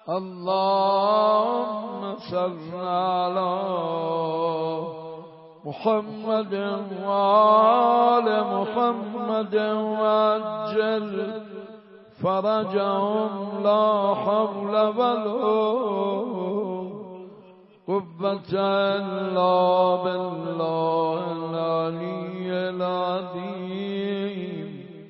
اللهم صل على محمد وآل محمد وعجل فرجهم لا حول ولا قوة إلا بالله العلي العظيم.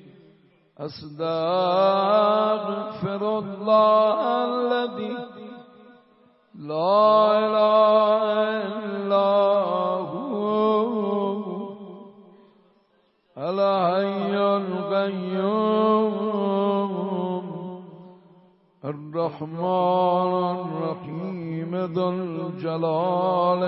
أستغفر الله الذي لا إله إلا هو الحي القيوم الرحمن الرحيم ذو الجلال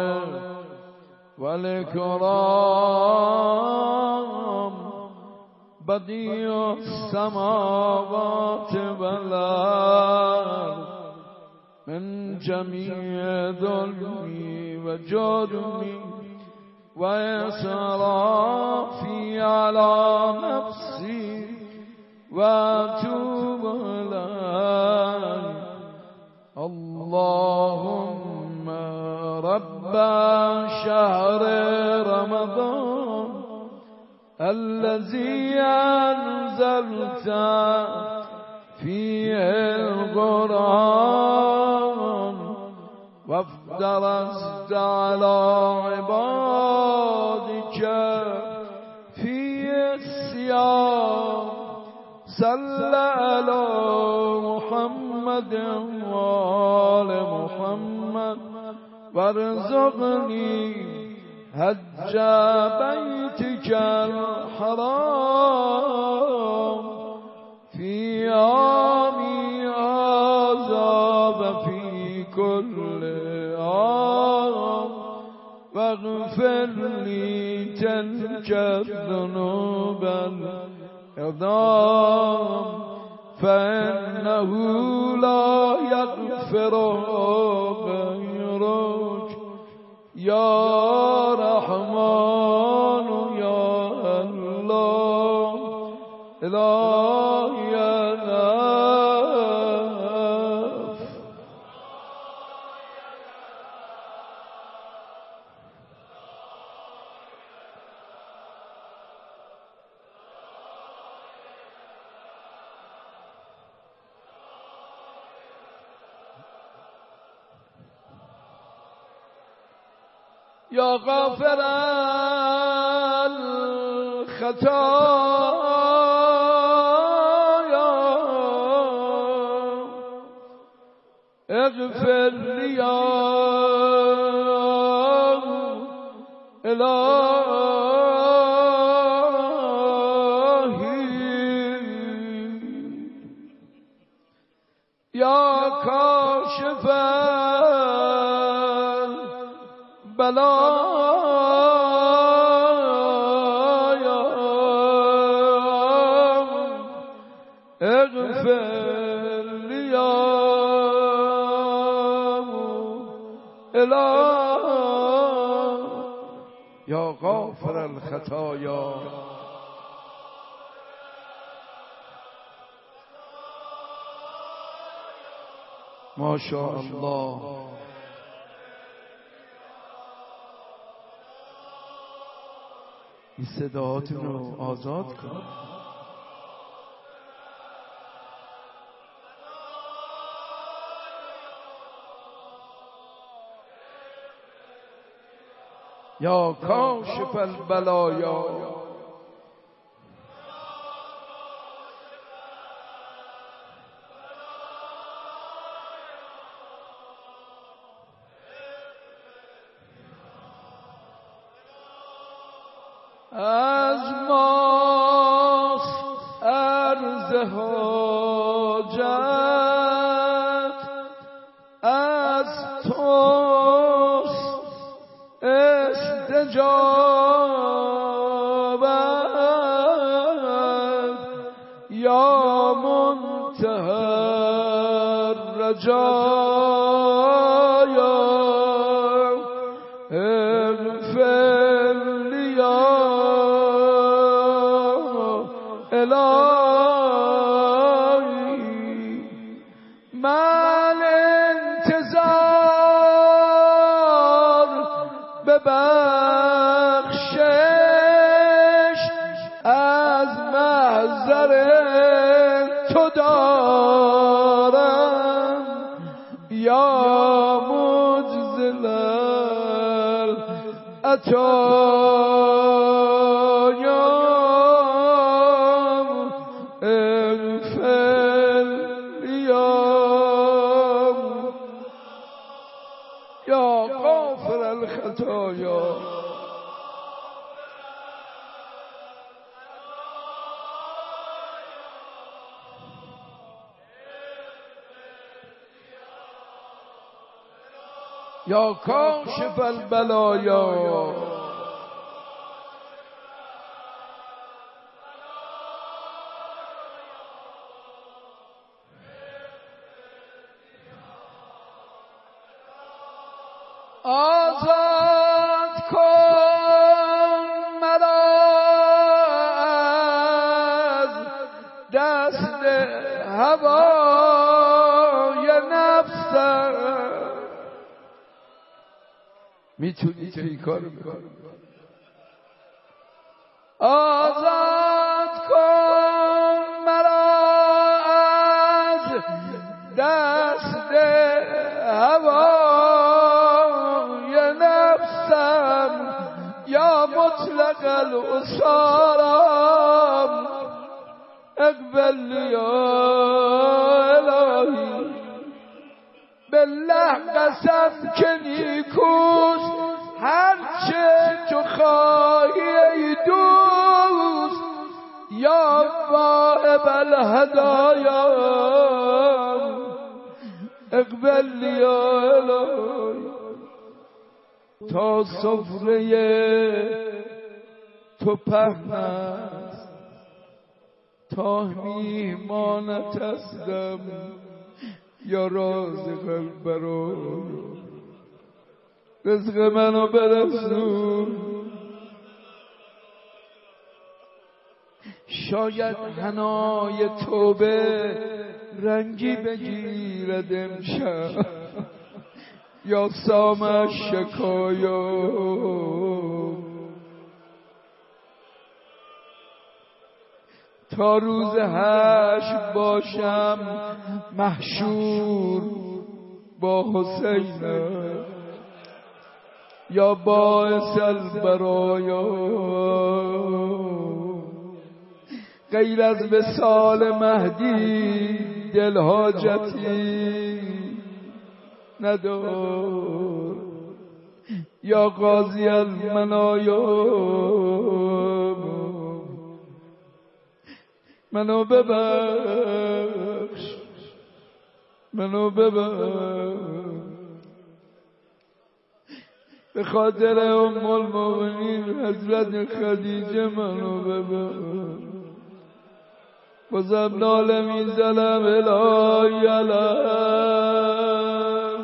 والإكرام بديع السماوات والأرض من جميع ظلمي وجرمي وإسرافي على نفسي وأتوب إليه. اللهم رب شهر رمضان الذي أنزلت فيه القرآن وافترضت على عبادك فيه الصيام صل على محمد وآل محمد وارزقني حج بيتك الحرام في عامي هذا وفي كل عام واغفر لي تلك الذنوب العظام فإنه لا يغفر غيرك يا رحمن يا الله إلهي ناف. يا غافر الخطايا اغفر لي يا إلهي. يا كاشف بلايا اغفر لي يا إله. يا غافر الخطايا ما شاء الله. این صداهاتون رو آزاد کن. یا کاشف البلایا از ماست عرض حاجت از توست استجابت یا منتهى الرجایا اغفر لي يا إلهي. من الانتظار به بخشش از محضر تو دارم یا مجزل العطایا اغفر یا غافر الخطایا یا کاشف البلایا آزاد کن مرا از دست هوای نفسم. میتونی که این کار بکنی. آزاد کن مرا از دست هوای نفسم یا مطلق الاسارم اقبل یا الهی. بالله قسم که نیکوست هرچه تو خواهی ای دوست یا واهب الهدایا اقبل یا الهی. تا سفره تو پهن است تا میهمانت هستم یا رازق البرای. رزق منو برسون. شاید حنای توبه رنگی بگیرد امشب یا سام شکایا. تا روز حشر باشم محشور با حسین یا باعث البرایا. غیر از وصال مهدی دل حاجتی ندار یا قاضی المنایا. منو ببخش منو ببخش به خاطر ام المؤمنین حضرت خدیجه منو ببخش. بازم ناله میزنم الهی علم.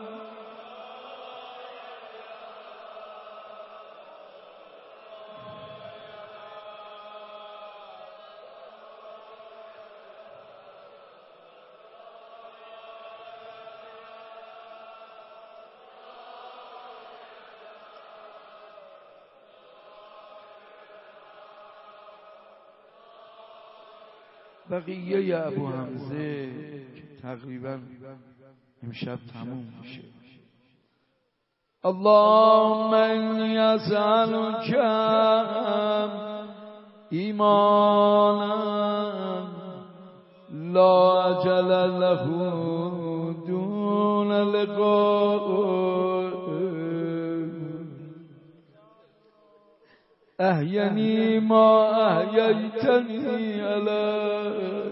بقیه ابو حمزه تقریبا امشب تموم میشه. اللهم انی اسألک ایمانا لا اجل له دون لقاء احینی ما احییتنی علیک.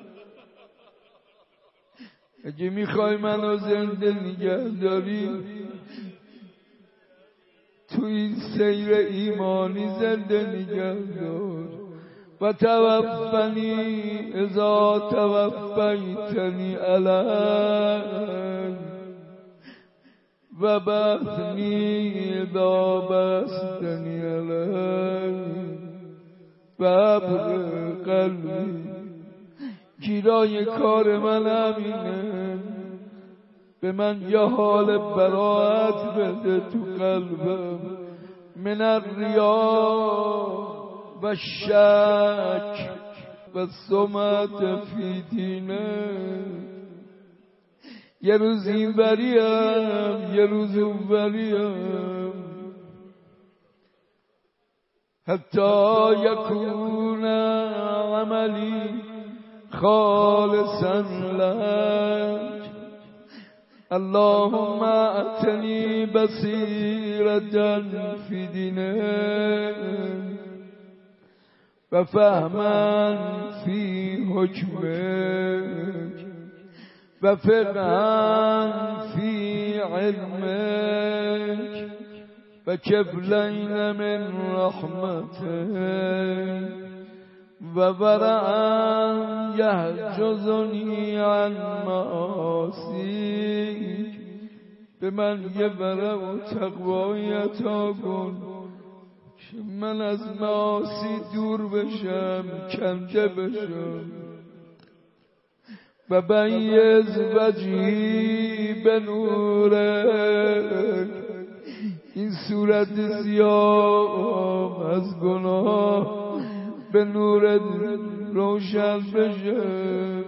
اگه میخوای منو زنده نگه داری تو این سیر ایمانی زنده نگه دار. و توفنی اذا توفیتنی علیک و بثنی اذا بستنی علیک و ابر قلبی. گیرای کار من همینه. به من یه حال براعت بده تو قلبم من الریا و شک و سمت فی دینه. یه روز این بریم یه روز اون بریم حتی یکون عملی خالصا لک. اللهم اعطنی بصیرة فی دینک و فهما فی حکمک و فقها فی علمک و کفلین من رحمتک و ورعا یحجزنی عن معاصیک. به من یه ورع و تقوایی عطا کن که من از معاصی دور بشم کنده بشم. و بیض وجهی به نورک، این صورت سیاه از گناه به نور روشن بشه.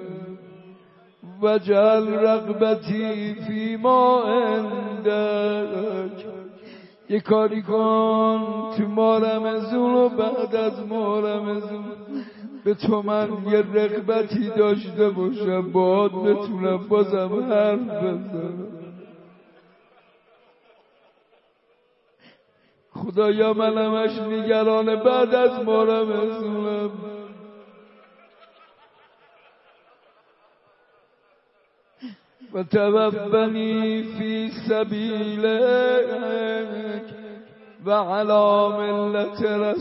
وجعل رغبتی فی ما عندک، یه کاری کن تو ماه رمضان و بعد از ماه رمضان به تو من یه رغبتی داشته باشم باهات بتونم بازم حرف بزنم. خدایا من همش نگران بعد از ماه رمضانم. و توفنی فی سبیلک و علی ملت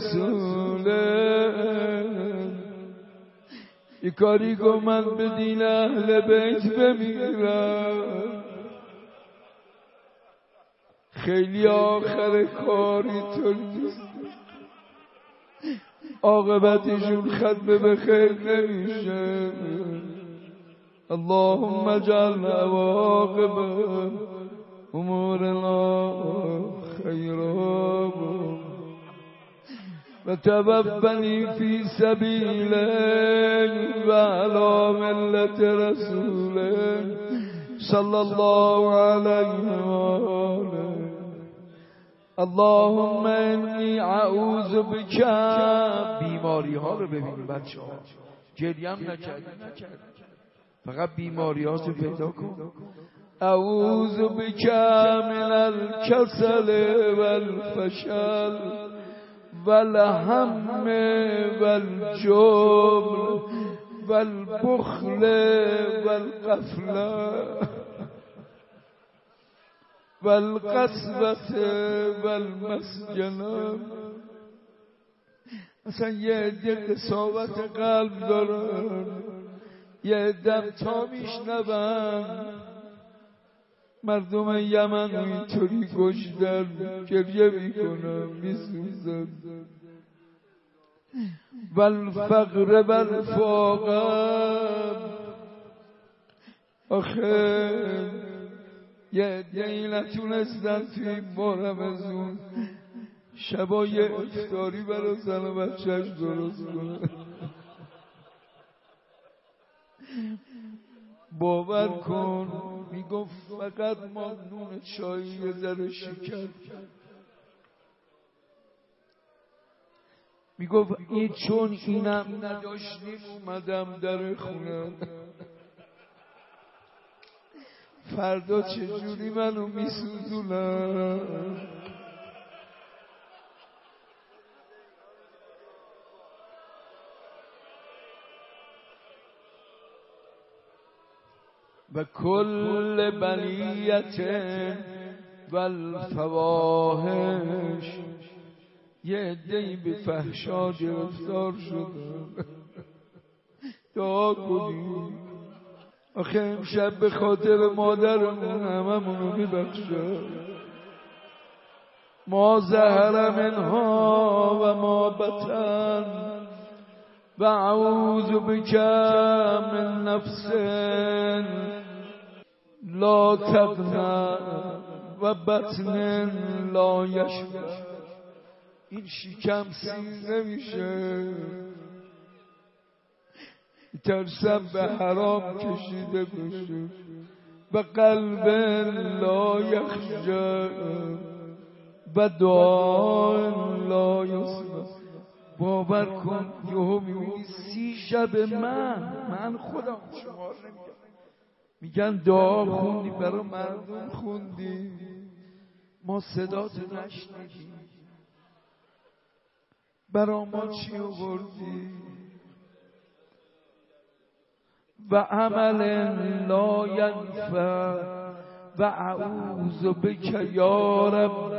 رسولک. یه کاری کن من به دین اهل بیت بمیرم. خیلی آخر کاری تو نیست، عاقبتشون ختم به خیر نمیشه. اللهم اجعل عواقب امورنا خیرا و توفنی فی سبیلک و علی ملت رسولک صلی الله علیه و آله. اللهم انی اعوذ بک. بیماری ها رو ببینید بچه ها، گریه هم نکردید، فقط بیماری ها رو پیدا کن. اعوذ بک من الکسل والفشل والهم والجبن والبخل والغفله والقسوة والمسجنه. اصلا یه عده قساوت قلب دارن، یه عده تا میشنون مردم یمن اینطوری کشتن گریه میکنن میسوزن. والفقر والفاقر. آخه یه عده‌ای نتونستن توی ماه رمضان شبای افطاری برای زن و بچه‌اش درست کنن. باور کن میگفت فقط ما نون چایی یه ذره شکر، میگفت این چون اینم نداشتیم اومدم در خونم، فردا چجوری منو میسوزونم. و کل بلیت و الفواحش. یه عده‌ای به فحشا گرفتار شدن، دعا کنیم آخه امشب به خاطر مادرمون هممونو میبخشه. ما ظهر منها و ما بطن و اعوذ بک من نفس لا تقنع و بطن لا یشبع. این شکم سیر نمیشه، ترسم به حرام کشیده بشه. و قلب لا یخشع و دعا لا یسمع. باور کن یهو میبینی 30 شب من خودم شمار نمیگم، میگن دعا خوندی برای مردم، خوندی ما صداتو نشنیدیم، برا ما چی آوردی؟ و عمل لا ینفع و اعوذ بک یا رب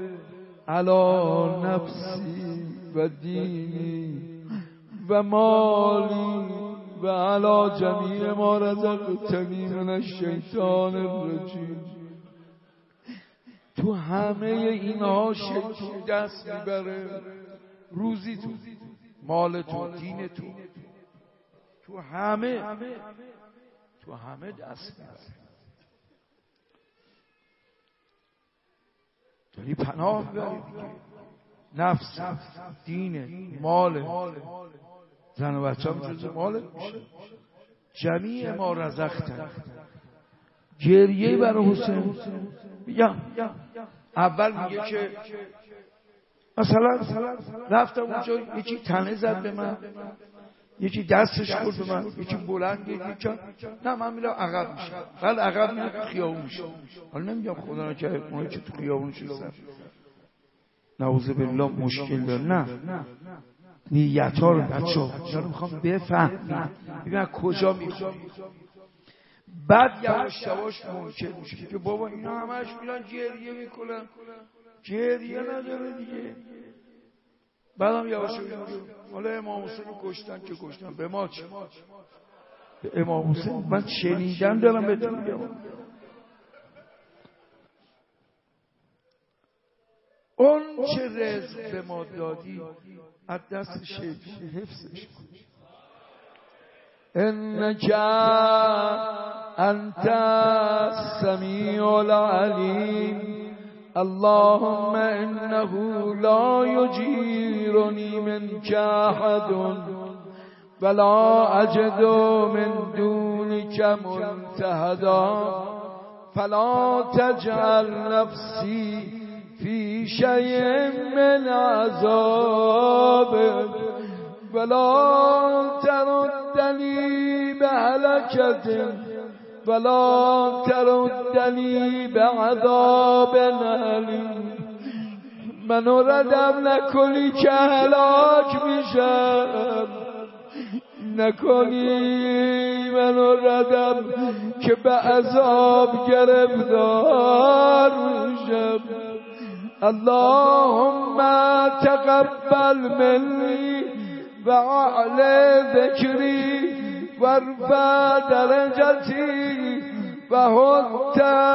علی نفسی و دینی و مالی و علی جمیع ما رزقتنی من الشیطان الرجیم. تو همه اینها شیطان دست میبره، روزی تو، مال تو، دین تو، تو همه دست میبره. داری پناه میبری دیگه، نفس، دین، مال، زن و بچه هم جز مالت میشه. جمیع ما رزقتن. گریه برای حسین میگم اول میگه که مثلا رفتم اونجا یکی تنه زد به من، یکی دستش خورد به من، یکی بلند گریه کرد، نه من میرم عقب میشه، بعد عقب میرم تو خیابون میشه. حالا نمیگم خدا نکنه اونایی که تو خیابون شدن نعوذ بالله مشکل داره، نه نیت‌ها رو بچه‌ها میخوام بفهمید، ببین کجا میخوام. بعد یواش یواش ممکن میشه که بابا اینا همش میرن گریه میکنن، گریه نداره دیگه. بعدم یواش یواش حالا امام حسین رو کشتن که کشتن، به ما چه؟ به امام حسین من شنیدم دارم بهتون میگم. اون چه رزق به ما دادی از دست شیطان حفظش کن. انک انت السمیع العلیم. اللهم انه لا یجیرنی منک احد ولا اجد من دونک ملتحدا فلا تجعل نفسی فی شیء من عذابک ولا تردنی بهلکة ولا تردنی بعذاب علیم. منو ردم نکنی که هلاک میشم، نکنی منو ردم که به عذاب گرفتار میشم. اللهم تقبل منی و اعلی ذکری و ارفع درجتی و حط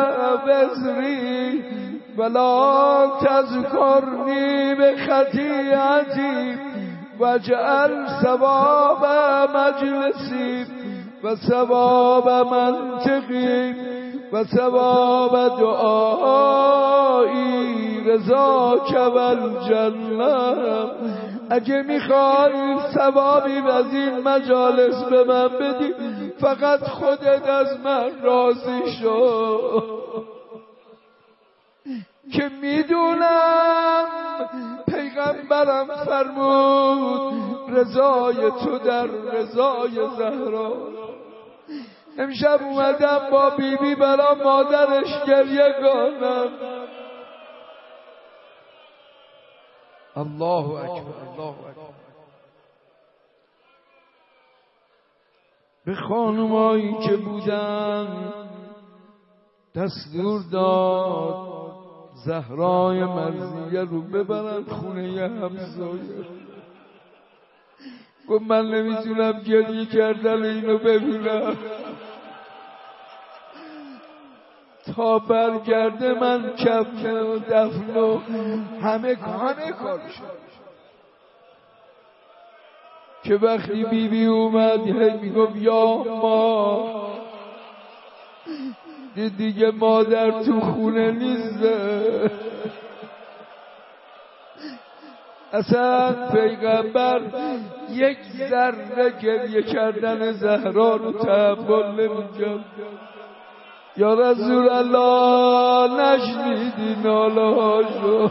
وزری ولا تذکرنی بخطیئتی واجعل ثواب مجلسی و ثواب منطقی و ثواب دعایی رضاک والجنة. اگه میخوای ثوابی از این مجالس به من بدی فقط خودت از من راضی شو، که میدونم پیغمبرم فرمود رضای تو در رضای زهرا. امشب اومدم با بیبی برا مادرش گریه کنم. الله اکبر، الله اکبر. به خانمایی که بودن دستور داد زهرای مرضیه رو ببرن خونه همسایه. گفت من نمیتونم گریه کردن اینو ببینم، تا برگرده من کفن و دفن و همه کارشو. که وقتی بیبی اومد میگفت یا ما دیگه مادر تو خونه نیسته. اصلا پیغمبر یک ذره گریه کردن زهرا رو تحمل نمی‌کرد. یا رسول الله نشنیدی ناله‌هاشو؟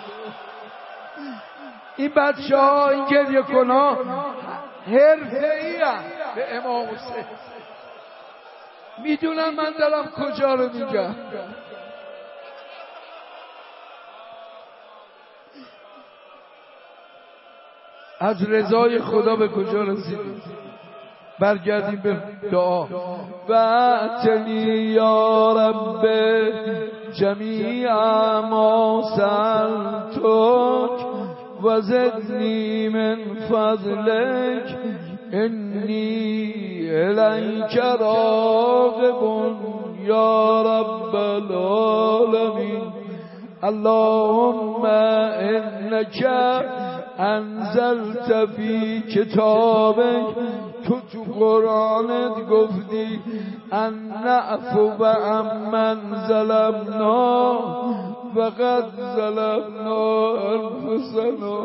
این بچه ها این گریه کنها حرفه‌ای هم به امام حسین میدونم من دارم کجا رو میگم. از رضای خدا به کجا رسیدیم؟ برگردیم به دعا. و اتنی یا رب جمیع ما سألتک و زدنی من فضلک انی الیک راغب یا رب العالمین. اللهم انک انزلت فی کتابک، تو قرآنت گفتی ان نعفو عمن ظلمنا فقد ظلمنا انفسنا.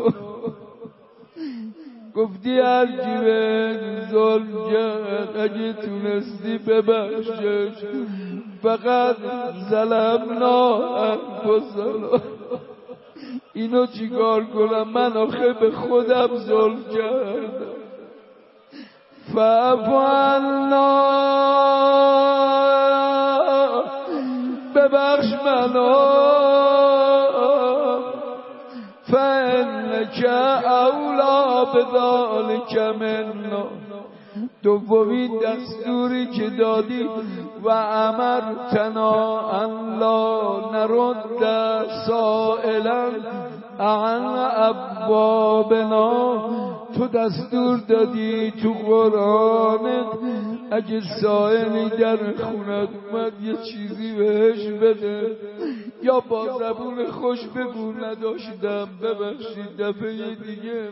گفتی هر کی به ظلم کرد اگه تونستی ببخشش فقط ظلمنا انفسنا. اینو چیکار کنم؟ من آخه به خودم ظلم کردم. فاعف عنا، ببخش منو، فانک اولی بذلک منا. دومین دستوری که دادی و امرتنا ان لا نرد سائلا عن ابوابنا. تو دستور دادی تو قرآنت اگه سائلی در خونت اومد یه چیزی بهش بده، یا با زبون خوش بگو نداشتم ببخشید دفعه دیگه.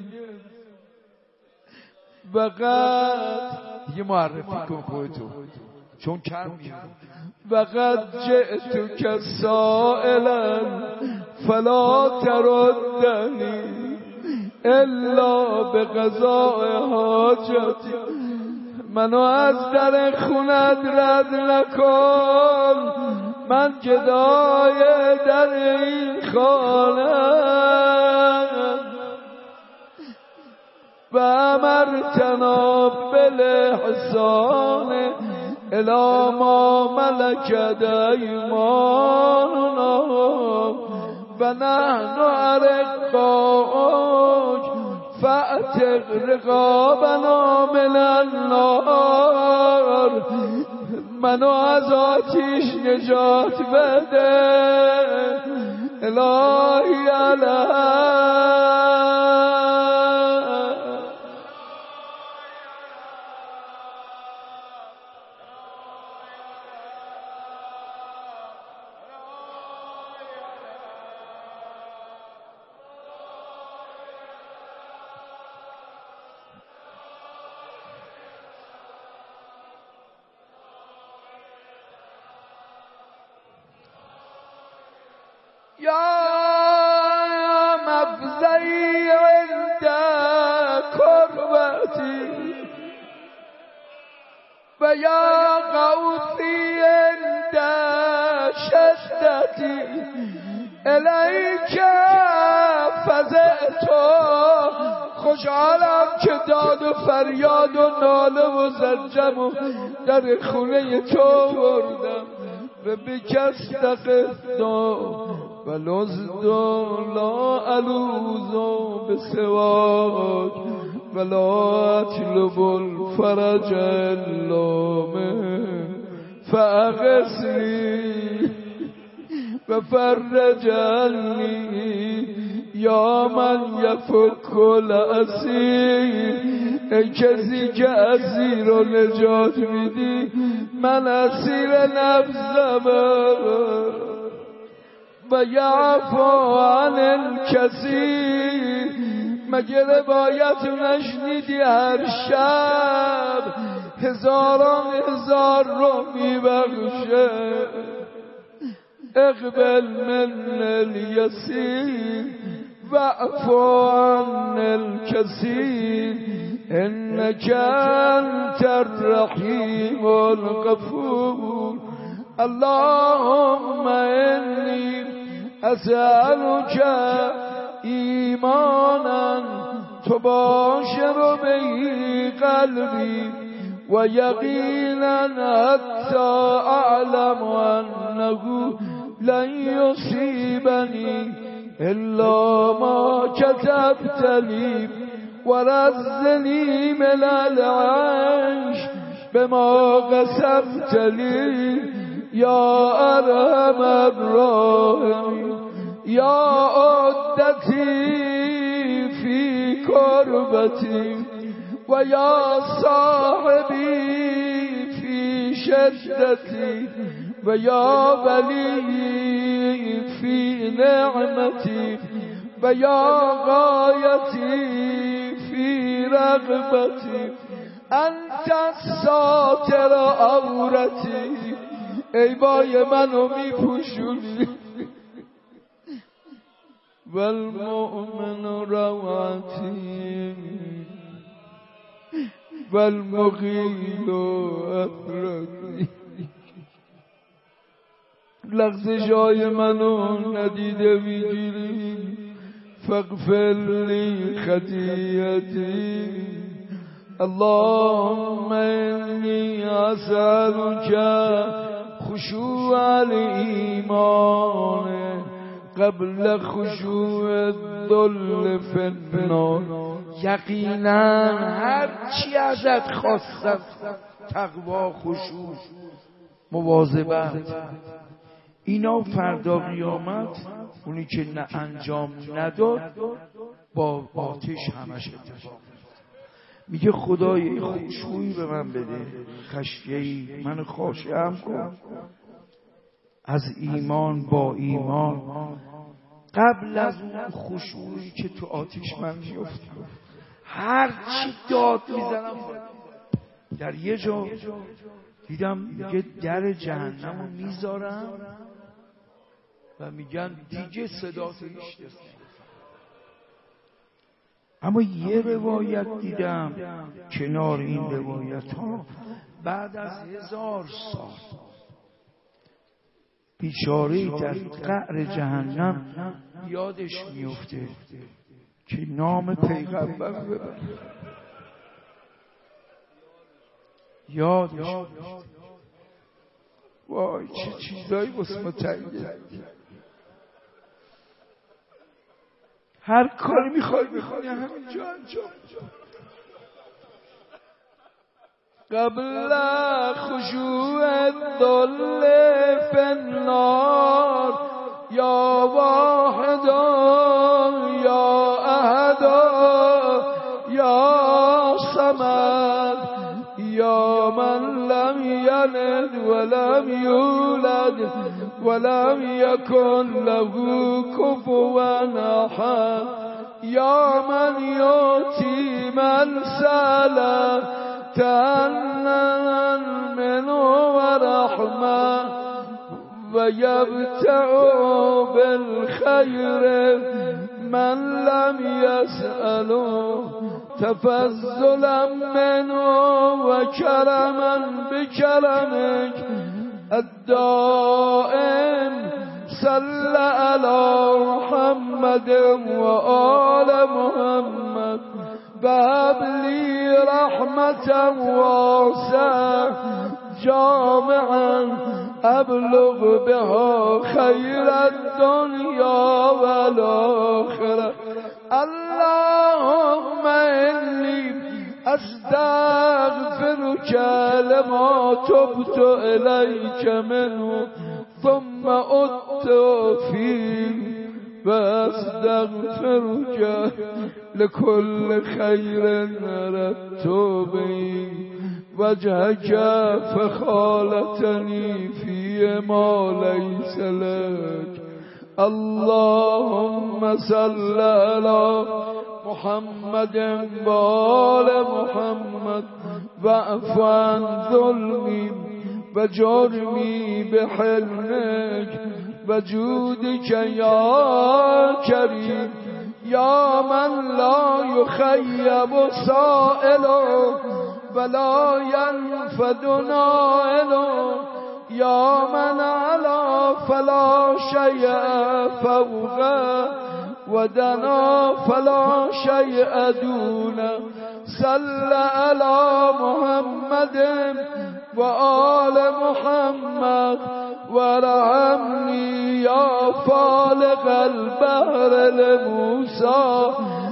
وقت یه معرفی کن خودتو چون کم میاد. وقت جئتو که سائلا فلا تردنی الا به قضاء حاجتی. منو از در خونت رد نکن، من گدای در این خانه. و امرتنا بالاحسان الی ما ملکت ایماننا و نحن ارقاک فاعتق رقابنا من النار. منو از آتیش نجات بده الهی علی. یا مفزعی عند کربتی و یا غوثی عند شدتی الیک فزعت. خوشحالم که داد و فریاد و ناله و زجم در خونه تو بردم. و بکستقفنا و لزد لا علوز بسواک و لا اطلب الفرج الا من فاغثنی و فرج عنی یا من یفک الاسیر. ای کسی که اسیر رو نجات میدی، من اسیر نفسم. و یعفو عن الکثیر. مگه روایت نشنیدی هر شب هزاران هزار رو میبخشه. اقبل من الیسیر واعف عن الکثیر انک انت الرحیم الغفور. اللهم انی اسألک ایمانا تباشر به قلبی و یقینا حتی اعلم انه لن یصیبنی الا ما كتبت لي ورزني من العيش بما قسمت لي يا أرحم الراحمين. يا عدتي في كربتي ويا صاحبي في شدتي ويا ولي في نعمتي ويا غايتي في رغبتي انت الساتر عورتي. ای بای منو میپوشونی والمؤمن روعتي والمغيل افرادي. لغزش های منو ندیده میگیری فاغفر لی خطیئتی. اللهم انی اسألک خشوع الایمان قبل خشوع الذل فی النار. یقینا هر چی ازت خواستم تقوا، خشوع، مواظبت، اینا فردا قیامت اونی که نه انجام نداد با آتش همش اتفاق. میگه خدای خشوعی به من بده، خشیه‌ای من خاشعم کن از ایمان با ایمان قبل از اون خشوعی که تو آتش من میفتم. هر چی داد میزنم. در یه جا دیدم میگه در جهنم رو میذارم و میگن دیگه صدا نمیشنوی. اما یه روایت دیدم کنار این روایت ها بعد از 1000 سال بیچاره‌ای در قعر جهنم یادش میفته که نام پیغمبر ببره، یادش. وای چه چیزایی واسه ما تنگه. هر کاری میخوای بکنی همینجا انجام. قبل خشوع الذل فی النار یا واحدا یا احدا یا صمد یا من لم یلد ولم یولد ولم یکن له کفوا احد یا من یؤتی من سأل تأنن منه ورحمة ويبتع بالخير من لم يسأله تفضلا منه وكرما بكرمك الدائم صل على محمد وآل محمد وهب لي رحمة واسعة جامعا أبلغ بها خير الدنيا والآخرة. اللهم إني أستغفرك لما تبت إليك منه ثم عدت فيه وأستغفرك لكل خير أردت به وجهك فخالتني في ما ليس لك. اللهم صل على محمد وآل محمد واعف عن ظلمي وجرمي بحلمك وجودك يا كريم يا من لا يخيب سائله ولا ينفد نائله يا من على فلا شيء فوقه ودنا فلا شيء دونه صل على محمد وآل محمد وارحمني يا فالق البحر لموسى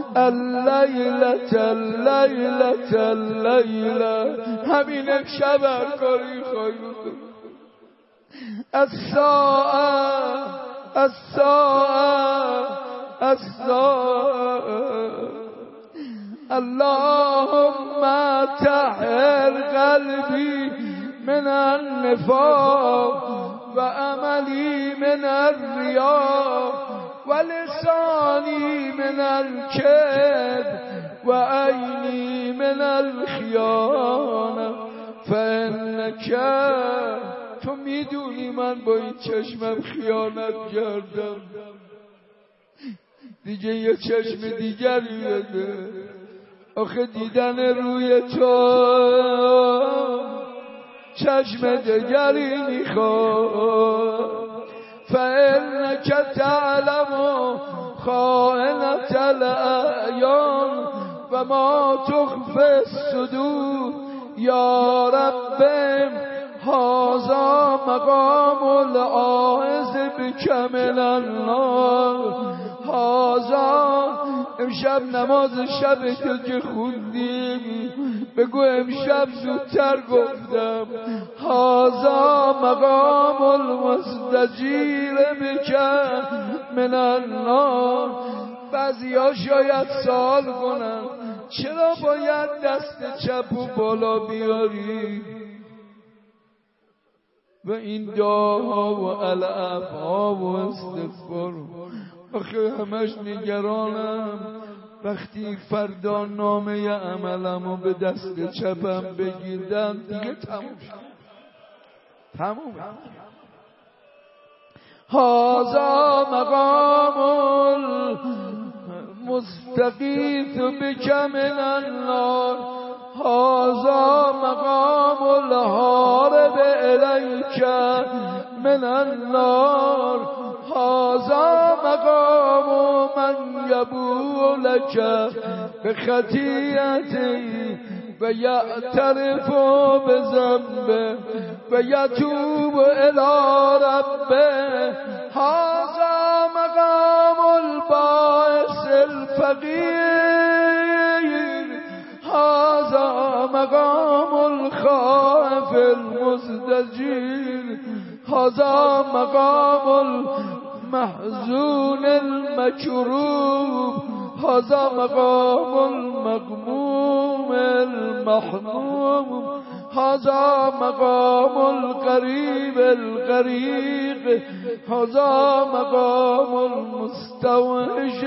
الليلة همین امشب هر کاری خواهی الساعة اللهم طهر قلبي من النفاق وعملي من الرياء ولساني من الكذب وعيني من الخيانة فإنك تو میدونی من با این چشمم خیانت کردم دیگه یه چشم دیگری بده آخه دیدن روی تو چشم دیگری میخواد فإنك تعلم خائنة الأعیان و ما تخفی الصدور یا رب هذا مقام العائز بك من النار هذا امشب نماز شب که خوندیم بگو امشب زودتر گفتم هذا مقام المستجیر بك من النار بعضی ها شاید سوال کنن چرا باید دست چپو بالا بیاری و این دعاها و الافها و استغفار آخه همش نگرانم وقتی فردا نامه عملمو به دست چپم بگیردم دیگه تموم هذا مقام المستغیث بک من النار هذا مقام الهارب الیک من النار هذا مقام من یبو لک بخطیئتی و یعترف بذنبه و یتوب الی ربه هذا مقام البائس الفقیر هذا مقام الخائف المزدجر هذا مقام المحزون المكروب هذا مقام المغموم المحموم هذا مقام القريب الغريق هذا مقام المستوحش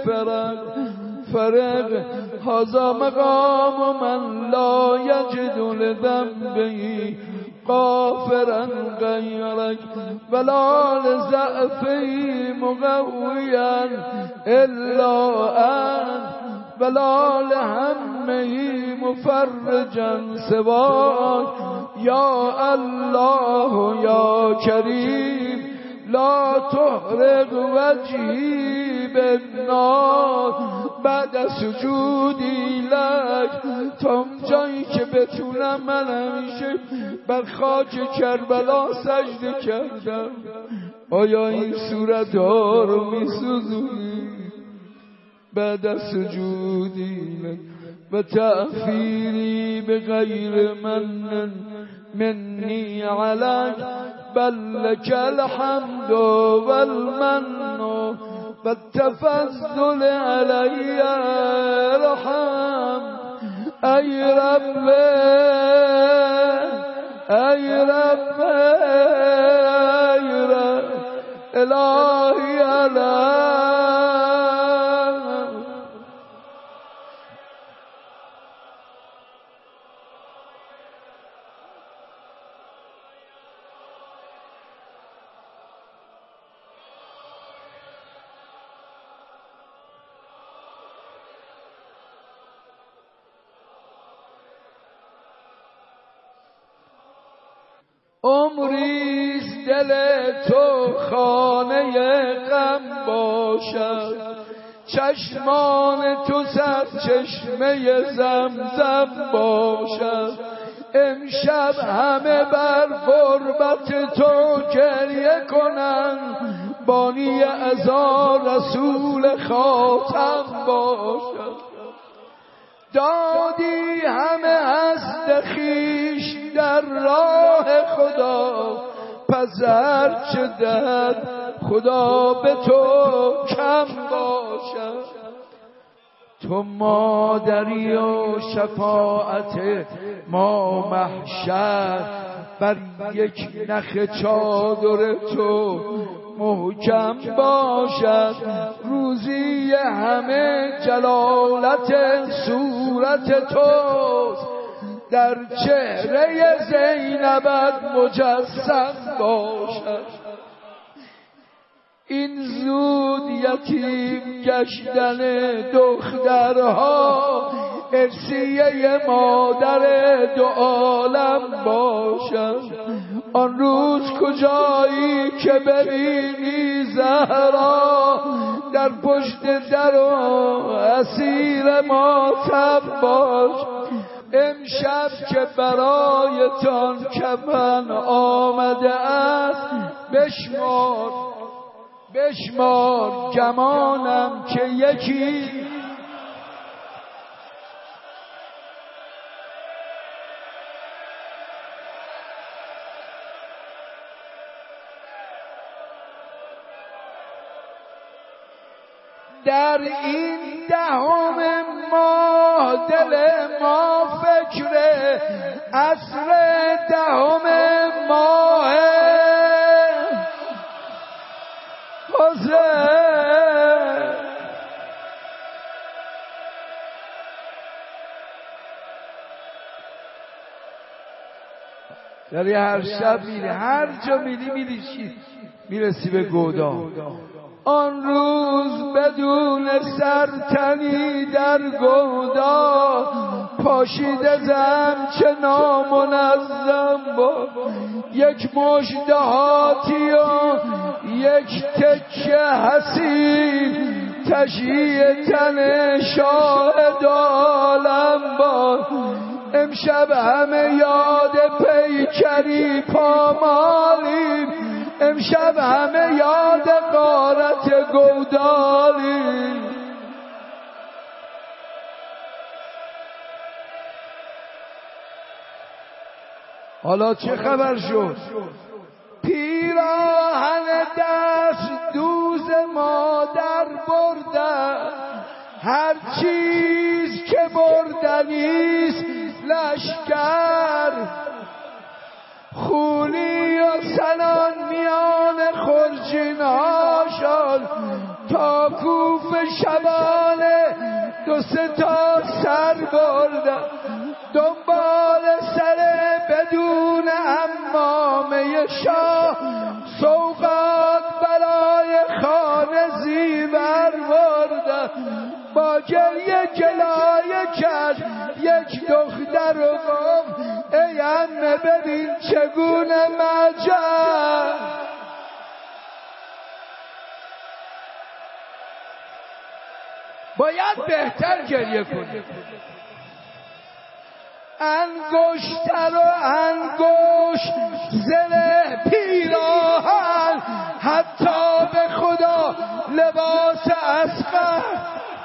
الفرق هذا مقام من لا يجد لذنبه غافرا غيرك ولا لزعفه مقويا إلا أنت ولا لهمه مفرجا سواك يا الله يا كريم لا تحرق وجهي بالنار بعد سجودی لک تا جایی که بتونم من همیشه بر خاک کربلا سجده کردم آیا این صورت ها رو می سوزونی بعد سجودی لک و تأخیری بغیر من منی علک بل لك الحمد والمن والتفضل علي ارحم ای رب ای رب ای رب الهی علم. عمریست دل تو خانه غم باشد، چشمان تو سر چشمه زمزم باشد. امشب همه بر غربت تو گریه کنند، بانی عزا رسول خاتم باشد. دادی همه هست خویش در راه خدا، پس هرچه دهد خدا به تو کم باشد. تو مادری و شفاعت ما محشر، بر یک نخ چادر تو محکم باشد. روزی همه جلالت صورت توست، در چهره زینبت مجسم باشد. این زود یتیم گشتن دخترها، ارثیه مادر دو عالم باشد. آن روز کجایی که ببینی زهرا، در پشت در و اسیر ماتم باش. امشب که برایتان کفن آمده است، بشمار گمانم که یکی در این دهم ماه دل ما فکر عصر دهم ماه حسین. داری هر شب میری، هر جا میری میرسی به گودا. آن روز بدون سرتنی در گودا، پاشیده زم چه نامنظم با یک مژده هاتی و یک تکه حسین، تشییع تن شاهد عالم با. امشب همه یاد پیکری پامالیم، امشب همه یاد غارت گودالی. حالا چه خبر شد؟ پیراهن دست دوز مادر بردن، هر چیز که بردنیست لشکر. خونی و سنان میان خرجین ها شد، تا کوف شبانه دو سه تا سر بردن. دنبال سر بدون عمامه شاه، سوغات برای خانه زیور بردن. با گریه گلایه کرد یک دختر و گفت ای عمه ببین چگونه مجد. باید بهتر گریه کنی. انگشتر و انگشت زره پیراهن، حتی به خدا لباس اصغر.